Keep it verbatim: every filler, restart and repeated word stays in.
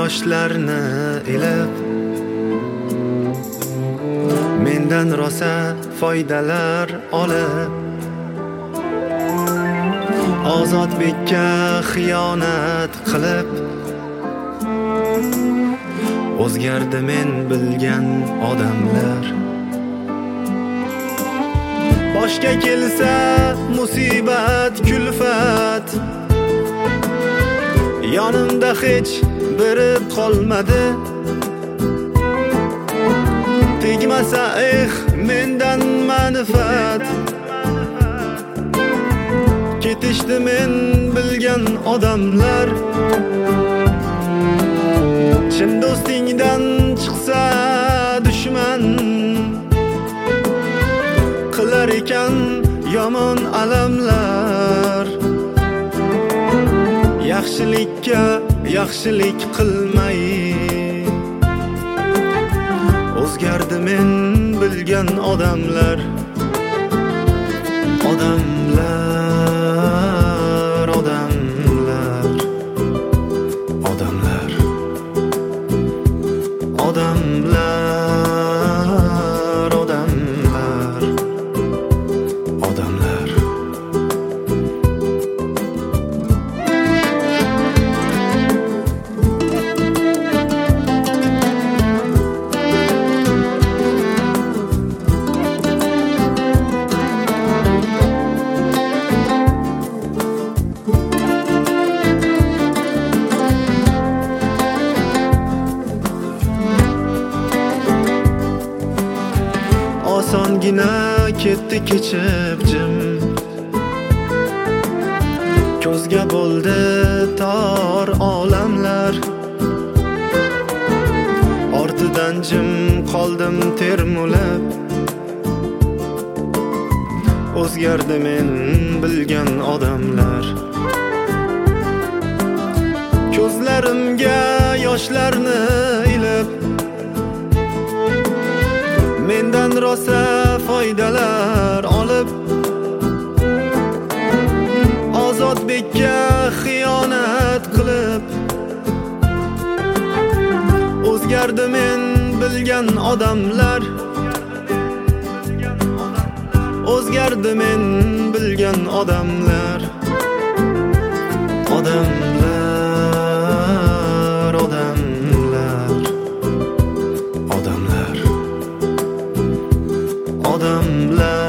yoshlarni ilib, mendan rosa foydalar olib, Ozodbekka xiyonat qilib, o'zgardi men bilgan odamlar. Boshga kelsa musibat, kulfat, yonimda hech biri qolmadi. Tegmasa eh mendan manfaat, ketishdi men bilgan odamlar. Chin do'stingdan chiqsa dushman, qilar ekan yomon alamlar. Yaxshilikka yaxshilik qilmay, o'zgardi men bilgan odamlar. Odamlar, odamlar, odamlar, odamlar, odamlar, odamlar. Osongina ketdi kechib jim, ko'zga bo'ldi tor olamlar. Ortidan jim qoldim termulib, o'zgardi men bilgan odamlar. Ko'zlarimga yoshlarni ilib, mendan rosa foydalar olib, Ozodbekka xiyonat qilib, o'zgardi men bilgan odamlar. O'zgardi men bilgan odamlar. Odamlar, odamlar, odamlar, odamlar.